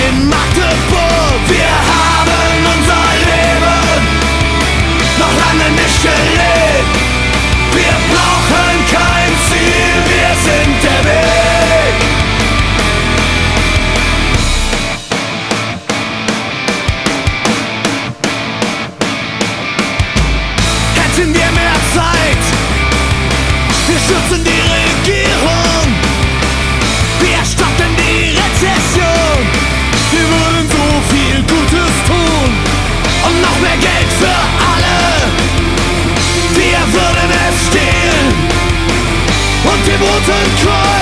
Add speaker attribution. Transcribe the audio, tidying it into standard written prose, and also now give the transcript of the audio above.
Speaker 1: in Magdeburg. Wir haben unser Leben noch lange nicht gelebt. Wir brauchen kein Ziel, wir sind der Weg. Hätten wir mehr Zeit, wir stürzen die Regierung, wir stoppen die Rezession, wir würden so viel Gutes tun und noch mehr Geld für alle. Wir würden es stehlen und dem Roten Kreuz